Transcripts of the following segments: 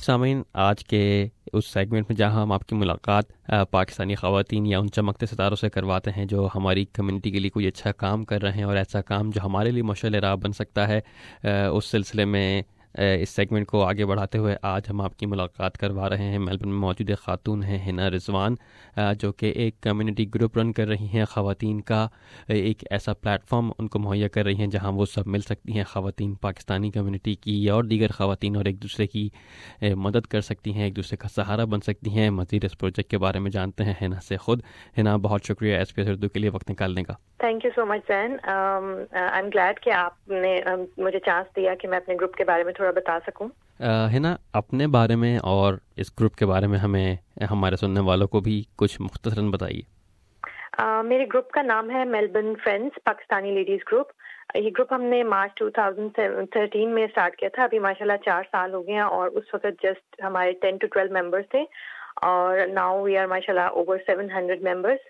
سامعین، آج کے اس سیگمنٹ میں جہاں ہم آپ کی ملاقات پاکستانی خواتین یا ان چمکتے ستاروں سے کرواتے ہیں جو ہماری کمیونٹی کے لیے کوئی اچھا کام کر رہے ہیں اور ایسا کام جو ہمارے لیے مشعل راہ بن سکتا ہے، اس سلسلے میں اس سیگمنٹ کو آگے بڑھاتے ہوئے آج ہم آپ کی ملاقات کروا رہے ہیں۔ میلبرن میں موجود ایک خاتون ہیں حنا رضوان، جو کہ ایک کمیونٹی گروپ رن کر رہی ہیں، خواتین کا ایک ایسا پلیٹ فارم ان کو مہیا کر رہی ہیں جہاں وہ سب مل سکتی ہیں، خواتین پاکستانی کمیونٹی کی اور دیگر خواتین، اور ایک دوسرے کی مدد کر سکتی ہیں، ایک دوسرے کا سہارا بن سکتی ہیں۔ مزید اس پروجیکٹ کے بارے میں جانتے ہیں حنا سے خود۔ حنا، بہت شکریہ ایس پی ایس اردو کے لیے وقت نکالنے کا۔ Thank you so much Zain, I am glad کہ آپ نے مجھے چانس دیا کہ میں اپنے گروپ کے بارے میں تھوڑا بتا سکوں۔ حنا، اپنے بارے میں اور اس گروپ کے بارے میں ہمیں ہمارے سننے والوں کو بھی کچھ مختصراً بتائیے۔ میرے گروپ کا نام ہے Melbourne friends Pakistani ladies group. یہ گروپ ہم نے مارچ 2013 میں اسٹارٹ کیا تھا۔ ابھی ماشاءاللہ 4 سال ہو گئے ہیں، اور اس وقت جسٹ ہمارے 10 to 12 ممبرس تھے، اور ناؤ وی آر ماشاءاللہ اوور 700 ممبرس۔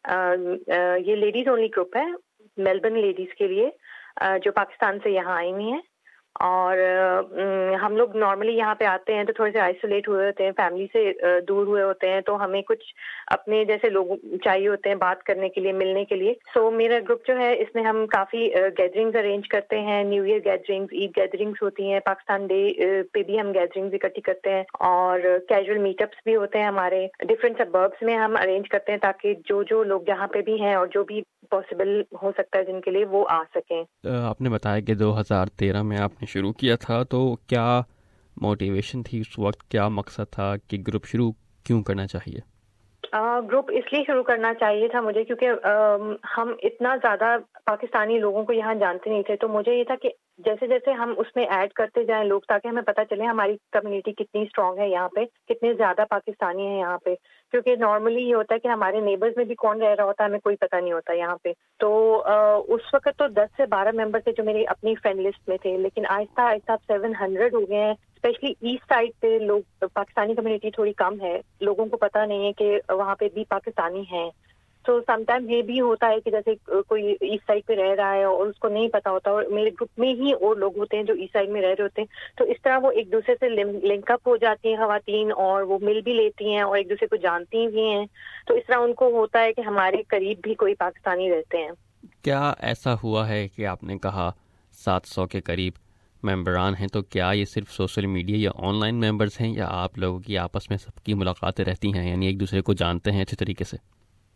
یہ لیڈیز اونلی گروپ ہے میلبرن لیڈیز کے لیے جو پاکستان سے یہاں آئی ہوئی ہیں، اور ہم لوگ نارملی یہاں پہ آتے ہیں تو تھوڑے سے آئسولیٹ ہوئے ہوتے ہیں، فیملی سے دور ہوئے ہوتے ہیں، تو ہمیں کچھ اپنے جیسے لوگ چاہیے ہوتے ہیں بات کرنے کے لیے، ملنے کے لیے۔ سو میرا گروپ جو ہے اس میں ہم کافی گیدرنگز ارینج کرتے ہیں، new year gatherings, Eid gatherings ہوتی ہیں، پاکستان ڈے پہ بھی ہم گیدرنگز اکٹھی کرتے ہیں، اور کیجول میٹ اپس بھی ہوتے ہیں ہمارے ڈفرینٹ سبربس میں ہم ارینج کرتے ہیں، تاکہ جو لوگ جہاں پہ بھی ہیں اور جو بھی پاسبل ہو سکتا ہے جن کے لیے، وہ آ سکیں۔ آپ نے بتایا کہ 2013 میں آپ نے شروع کیا تھا، تو کیا موٹیویشن تھی اس وقت، کیا مقصد تھا کہ گروپ شروع کیوں کرنا چاہیے؟ گروپ اس لیے شروع کرنا چاہیے تھا مجھے کیونکہ ہم اتنا زیادہ پاکستانی لوگوں کو یہاں جانتے نہیں تھے، تو مجھے یہ تھا کہ جیسے جیسے ہم اس میں ایڈ کرتے جائیں لوگ، تاکہ ہمیں پتہ چلے ہماری کمیونٹی کتنی اسٹرانگ ہے یہاں پہ، کتنے زیادہ پاکستانی ہیں یہاں پہ، کیونکہ نارملی یہ ہوتا ہے کہ ہمارے نیبرز میں بھی کون رہ رہا ہوتا ہے ہمیں کوئی پتہ نہیں ہوتا یہاں پہ۔ تو اس وقت تو 10 سے 12 ممبر تھے جو میری اپنی فرینڈ لسٹ میں تھے، لیکن آہستہ آہستہ 700 ہو گئے ہیں۔ اسپیشلی ایسٹ سائڈ پہ لوگ، پاکستانی کمیونٹی تھوڑی کم ہے، لوگوں کو پتہ نہیں ہے کہ وہاں پہ بھی پاکستانی ہیں۔ تو سم ٹائم یہ بھی ہوتا ہے کہ جیسے کوئی ایسٹ سائڈ پہ رہ رہا ہے اور اس کو نہیں پتا ہوتا، اور میرے گروپ میں ہی اور لوگ ہوتے ہیں جو ایسٹ سائڈ میں رہ رہے ہوتے ہیں، تو اس طرح وہ ایک دوسرے سے لنک اپ ہو جاتی ہیں خواتین، اور وہ مل بھی لیتی ہیں اور ایک دوسرے کو جانتی بھی ہیں، تو اس طرح ان کو ہوتا ہے کہ ہمارے قریب بھی کوئی پاکستانی رہتے ہیں۔ کیا ایسا ہوا ہے کہ آپ نے کہا 700 کے قریب ممبران ہیں، تو کیا یہ صرف سوشل میڈیا یا آن لائن ممبرز ہیں، یا آپ لوگوں کی آپس میں سب کی ملاقاتیں رہتی ہیں، یعنی ایک دوسرے کو جانتے ہیں اچھے طریقے سے؟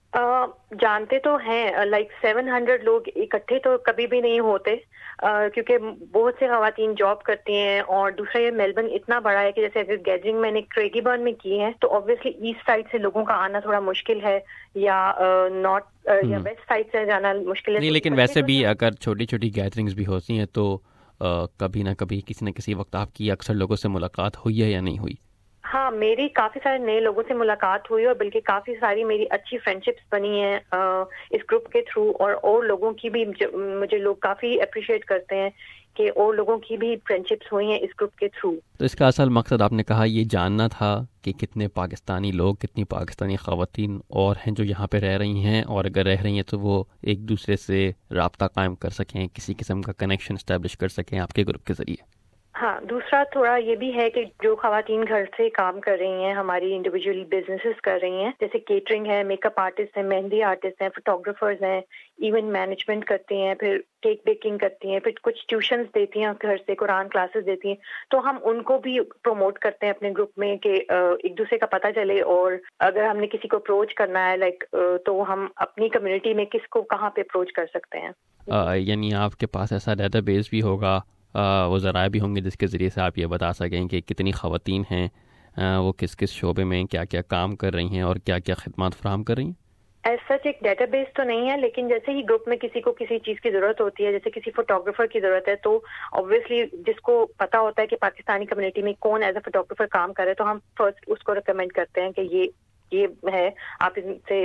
جانتے تو ہیں، لائک 700 لوگ اکٹھے تو کبھی بھی نہیں ہوتے، کیونکہ بہت سے خواتین جاب کرتی ہیں، اور دوسرا یہ میلبرن اتنا بڑا ہے کہ جیسے اگر گیدرنگ میں نے کریگی برن میں کی ہے تو اوبویسلی ایسٹ سائڈ سے لوگوں کا آنا تھوڑا مشکل ہے، یا نارتھ یا ویسٹ سائڈ سے جانا مشکل ہے۔ نہیں، لیکن ویسے بھی اگر چھوٹی چھوٹی گیدرنگز بھی ہوتی ہیں تو کبھی نہ کبھی کسی نہ کسی وقت آپ کی اکثر لوگوں سے ملاقات ہوئی ہے یا نہیں ہوئی؟ ہاں، میری کافی سارے نئے لوگوں سے ملاقات ہوئی، اور بلکہ کافی ساری میری اچھی فرینڈشپس بنی ہیں اس گروپ کے تھرو، اور لوگوں کی بھی مجھے لوگ کافی اپریشیٹ کرتے ہیں کہ اور لوگوں کی بھی فرینڈشپس ہوئی ہیں اس گروپ کے تھرو۔ تو اس کا اصل مقصد آپ نے کہا یہ جاننا تھا کہ کتنے پاکستانی لوگ، کتنی پاکستانی خواتین اور ہیں جو یہاں پہ رہ رہی ہیں، اور اگر رہ رہی ہیں تو وہ ایک دوسرے سے رابطہ قائم کر سکیں، کسی قسم کا کنیکشن اسٹیبلش کر سکیں آپ کے گروپ کے ذریعے۔ ہاں، دوسرا تھوڑا یہ بھی ہے کہ جو خواتین گھر سے کام کر رہی ہیں، ہماری انڈیویجول بزنسز کر رہی ہیں، جیسے کیٹرنگ ہے، میک اپ آرٹسٹ ہیں، مہندی آرٹسٹ ہیں، فوٹوگرافرز ہیں، ایونٹ مینجمنٹ کرتی ہیں، پھر کیک بیکنگ کرتی ہیں، پھر کچھ ٹیوشنز دیتی ہیں گھر سے، قرآن کلاسز دیتی ہیں، تو ہم ان کو بھی پروموٹ کرتے ہیں اپنے گروپ میں کہ ایک دوسرے کا پتہ چلے، اور اگر ہم نے کسی کو اپروچ کرنا ہے تو ہم اپنی کمیونٹی میں کس کو کہاں پہ اپروچ کر سکتے ہیں۔ یعنی آپ کے پاس ایسا ڈیٹا بیس بھی ہوگا، وہ ذرائع بھی ہوں گے جس کے ذریعے سے آپ یہ بتا سکیں کہ کتنی خواتین ہیں، وہ کس کس شعبے میں کیا کیا کام کر رہی ہیں اور کیا کیا خدمات فراہم کر رہی ہیں؟ ایز سچ ایک ڈیٹا بیس تو نہیں ہے، لیکن جیسے ہی گروپ میں کسی کو کسی چیز کی ضرورت ہوتی ہے، جیسے کسی فوٹوگرافر کی ضرورت ہے، تو obviously جس کو پتا ہوتا ہے کہ پاکستانی کمیونٹی میں کون ایز اے فوٹوگرافر کام کر رہے، تو ہم فرسٹ اس کو ریکمینڈ کرتے ہیں کہ یہ ہے، آپ ان سے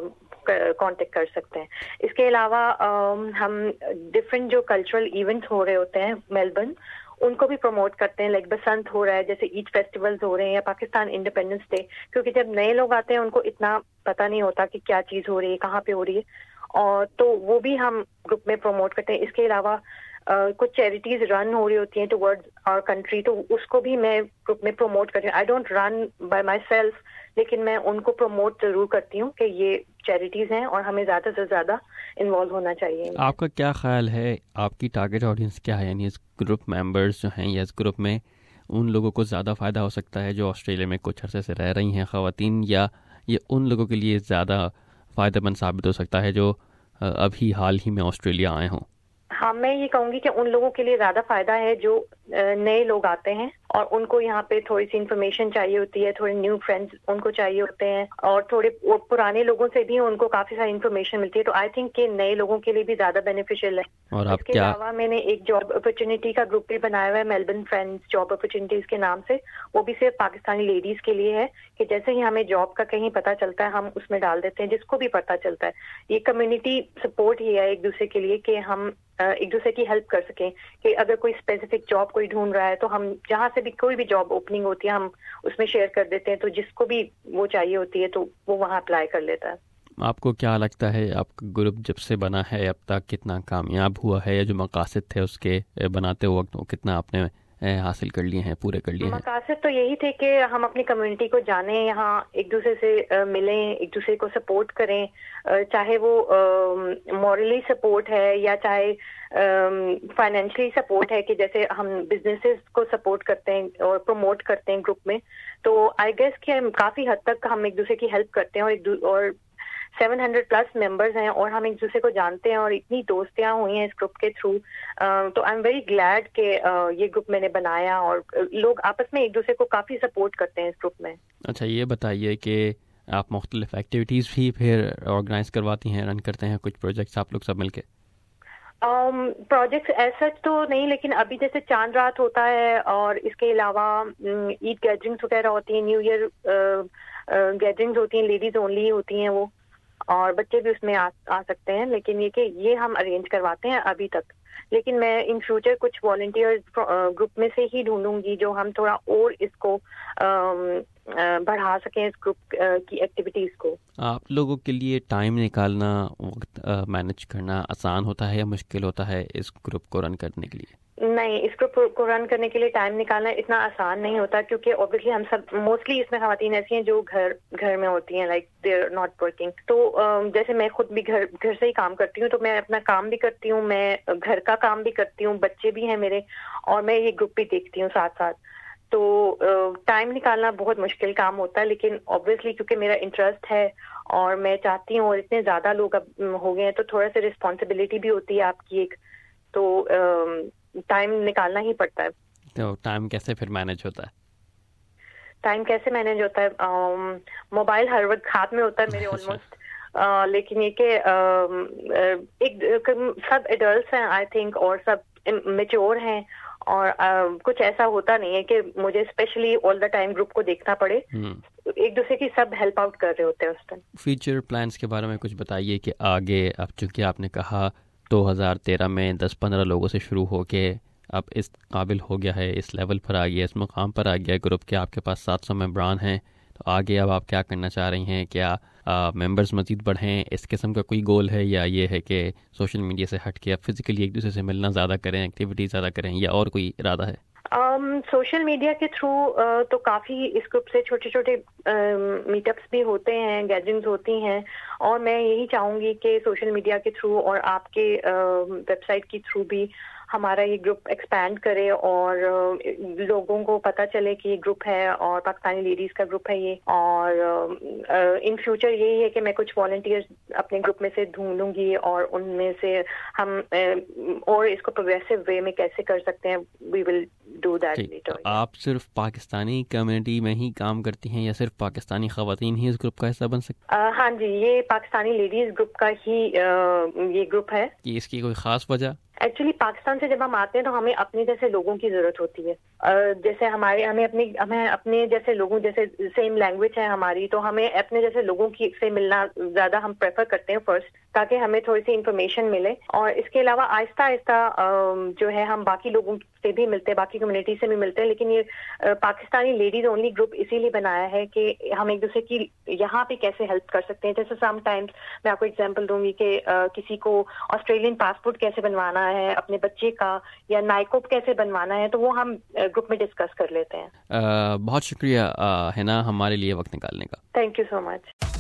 کانٹیکٹ کر سکتے ہیں۔ اس کے علاوہ ہم ڈفرینٹ جو کلچرل ایونٹس ہو رہے ہوتے ہیں میلبرن، ان کو بھی پروموٹ کرتے ہیں، لائک بسنت ہو رہا ہے، جیسے عید فیسٹیولز ہو رہے ہیں، یا پاکستان انڈیپینڈنس ڈے، کیونکہ جب نئے لوگ آتے ہیں ان کو اتنا پتہ نہیں ہوتا کہ کیا چیز ہو رہی ہے، کہاں پہ ہو رہی ہے، اور تو وہ بھی ہم گروپ میں پروموٹ کرتے ہیں۔ اس کے علاوہ کچھ چیریٹیز رن ہو رہی ہوتی ہیں ٹورڈز آور کنٹری، تو اس کو بھی میں گروپ میں پروموٹ کرتی ہوں. I don't run by myself, لیکن میں ان کو پروموٹ ضرور کرتی ہوں کہ یہ چیریٹیز ہیں اور ہمیں زیادہ سے زیادہ انوالو ہونا چاہیے. آپ کا کیا خیال ہے، آپ کی ٹارگیٹ آڈینس کیا ہے؟ یعنی اس گروپ ممبرز جو ہیں یا اس گروپ میں ان لوگوں کو زیادہ فائدہ ہو سکتا ہے جو آسٹریلیا میں کچھ عرصے سے رہ رہی ہیں خواتین، یا یہ ان لوگوں کے لیے زیادہ فائدہ مند ثابت ہو سکتا ہے جو ابھی حال ہی میں آسٹریلیا آئے ہوں؟ ہاں، میں یہ کہوں گی کہ ان لوگوں کے لیے زیادہ فائدہ ہے جو نئے لوگ آتے ہیں اور ان کو یہاں پہ تھوڑی سی انفارمیشن چاہیے ہوتی ہے، تھوڑے نیو فرینڈز ان کو چاہیے ہوتے ہیں، اور تھوڑے پرانے لوگوں سے بھی ان کو کافی ساری انفارمیشن ملتی ہے. تو آئی تھنک کہ نئے لوگوں کے لیے بھی زیادہ بینیفیشیل ہے. اور اس کے علاوہ میں نے ایک جاب اپرچونیٹی کا گروپ بھی بنایا ہوا ہے، میلبرن فرینڈز جاب اپرچونیٹیز کے نام سے. وہ بھی صرف پاکستانی لیڈیز کے لیے ہے کہ جیسے ہی ہمیں جاب کا کہیں پتہ چلتا ہے ہم اس میں ڈال دیتے ہیں جس کو بھی پتہ چلتا ہے. یہ کمیونٹی سپورٹ ہی ہے ایک دوسرے کے لیے کہ ہم ایک دوسرے کی ہیلپ کر سکیں، کہ اگر کوئی اسپیسیفک جاب کوئی ڈھونڈ رہا ہے تو ہم جہاں سے بھی کوئی بھی جاب اوپننگ ہوتی ہے ہم اس میں شیئر کر دیتے ہیں، تو جس کو بھی وہ چاہیے ہوتی ہے تو وہ وہاں اپلائی کر لیتا ہے. آپ کو کیا لگتا ہے آپ کا گروپ جب سے بنا ہے اب تک کتنا کامیاب ہوا ہے، یا جو مقاصد تھے اس کے بناتے وقت وہ کتنا آپ نے حاصل کر لیے ہیں، پورے کر لیے ہیں؟ مقاصد تو یہی تھے کہ ہم اپنی کمیونٹی کو جانیں، یہاں ایک دوسرے سے ملیں، ایک دوسرے کو سپورٹ کریں، چاہے وہ مورلی سپورٹ ہے یا چاہے فائنینشلی سپورٹ ہے، کہ جیسے ہم بزنسز کو سپورٹ کرتے ہیں اور پروموٹ کرتے ہیں گروپ میں. تو آئی گیس کہ کافی حد تک ہم ایک دوسرے کی ہیلپ کرتے ہیں، اور 700+ ممبرز ہیں اور ہم ایک دوسرے کو جانتے ہیں اور اتنی دوستیاں ہوئی ہیں اس گروپ کے تھرو. تو آئی ایم ویری گلیڈ کہ یہ گروپ میں نے بنایا اور لوگ آپس میں ایک دوسرے کو کافی سپورٹ کرتے ہیں اس گروپ میں. اچھا، یہ بتائیے کہ آپ مختلف ایکٹیویٹیز بھی پھر آرگنائز کرواتی ہیں، رن کرتے ہیں کچھ پروجیکٹس آپ لوگ سب مل کے؟ پروجیکٹس ایسا تو نہیں، لیکن ابھی جیسے چاند رات ہوتا ہے اور اس کے علاوہ عید گیدرنگس وغیرہ ہوتی ہیں، نیو ایئر گیدرنگس ہوتی ہیں، لیڈیز اونلی ہوتی ہیں وہ، اور بچے بھی اس میں آ سکتے ہیں. لیکن یہ کہ یہ ہم ارینج کرواتے ہیں ابھی تک، لیکن میں ان فیوچر کچھ والنٹیئرز گروپ میں سے ہی ڈھونڈوں گی جو ہم تھوڑا اور اس کو بڑھا سکیں، اس گروپ کی ایکٹیویٹیز کو. آپ لوگوں کے لیے ٹائم نکالنا، وقت مینج کرنا آسان ہوتا ہے یا مشکل ہوتا ہے اس گروپ کو رن کرنے کے لیے؟ نہیں، اس گروپ کو رن کرنے کے لیے ٹائم نکالنا اتنا آسان نہیں ہوتا، کیونکہ اوبیسلی ہم سب موسٹلی اس میں خواتین ایسی ہیں جو گھر میں ہوتی ہیں، like they are not working. تو جیسے میں خود بھی گھر سے ہی کام کرتی ہوں، تو میں اپنا کام بھی کرتی ہوں، میں گھر کا کام بھی کرتی ہوں، بچے بھی ہیں میرے، اور میں یہ گروپ بھی دیکھتی ہوں ساتھ ساتھ. تو ٹائم نکالنا بہت مشکل کام ہوتا ہے، لیکن اوبیسلی کیونکہ میرا انٹرسٹ ہے اور میں چاہتی ہوں، اور اتنے زیادہ لوگ اب ہو گئے ہیں تو تھوڑا سا رسپانسبلٹی بھی ہوتی ہے آپ کی ایک، تو ٹائم نکالنا ہی پڑتا ہے. تو ٹائم کیسے پھر مینج ہوتا ہے؟ ٹائم کیسے مینج ہوتا ہے؟ موبائل ہر وقت ہاتھ میں ہوتا ہے میرے آلموسٹ، لیکن یہ کہ ایک سب ایڈلٹس ہیں آئی تھنک، اور سب میچور ہیں، اور کچھ ایسا ہوتا نہیں ہے کہ مجھے especially all the time group کو دیکھنا پڑے. ایک دوسرے کی سب ہیلپ آؤٹ کر رہے ہوتے ہیں اس ٹائم. فیوچر پلانس کے بارے میں کچھ بتائیے کہ آگے، اب چونکہ آپ نے کہا 2013 میں 10-15 لوگوں سے شروع ہو کے اب اس قابل ہو گیا ہے، اس لیول پر آ گیا، اس مقام پر آ گیا گروپ کے، آپ کے پاس 700 ممبران ہیں، تو آگے اب آپ کیا کرنا چاہ رہی ہیں؟ کیا ممبرز مزید بڑھیں، اس قسم کا کوئی گول ہے، یا یہ ہے کہ سوشل میڈیا سے ہٹ کے اب فزیکلی ایک دوسرے سے ملنا زیادہ کریں، ایکٹیویٹیز زیادہ کریں، یا اور کوئی ارادہ ہے؟ سوشل میڈیا کے تھرو تو کافی اس گروپ سے چھوٹے چھوٹے میٹ اپس بھی ہوتے ہیں، گیدرنگز ہوتی ہیں، اور میں یہی چاہوں گی کہ سوشل میڈیا کے تھرو اور آپ کے ویب سائٹ کے تھرو بھی ہمارا یہ گروپ ایکسپینڈ کرے اور لوگوں کو پتہ چلے کہ یہ گروپ ہے اور پاکستانی لیڈیز کا گروپ ہے یہ. اور ان فیوچر یہی ہے کہ میں کچھ والنٹیئرز اپنے گروپ میں سے ڈھونڈوں گی اور ان میں سے ہم اور اس کو پروگریسو وے میں کیسے کر سکتے ہیں، we will do that later. آپ صرف پاکستانی کمیونٹی میں ہی کام کرتی ہیں یا صرف پاکستانی خواتین ہی اس گروپ کا حصہ بن سکتی؟ ہاں جی، یہ پاکستانی لیڈیز گروپ کا ہی یہ گروپ ہے. کہ اس کی کوئی خاص وجہ؟ ایکچولی پاکستان سے جب ہم آتے ہیں تو ہمیں اپنے جیسے لوگوں کی ضرورت ہوتی ہے، جیسے ہمیں اپنے جیسے لوگوں، جیسے سیم لینگویج ہے ہماری، تو ہمیں اپنے جیسے لوگوں کی سے ملنا زیادہ ہم پریفر کرتے ہیں فرسٹ، تاکہ ہمیں تھوڑی سی انفارمیشن ملے. اور اس کے علاوہ آہستہ آہستہ جو ہے ہم باقی لوگوں سے بھی ملتے ہیں، باقی کمیونٹی سے بھی ملتے ہیں. لیکن یہ پاکستانی لیڈیز اونلی گروپ اسی لیے بنایا ہے کہ ہم ایک دوسرے کی یہاں پہ کیسے ہیلپ کر سکتے ہیں. جیسے سم ٹائمس میں آپ کو ایگزامپل دوں گی کہ کسی کو آسٹریلین پاسپورٹ کیسے بنوانا ہے اپنے بچے کا یا نائکوپ کیسے بنوانا ہے، تو وہ ہم گروپ میں ڈسکس کر لیتے ہیں. بہت شکریہ حنا ہمارے لیے وقت نکالنے کا. Thank you so much.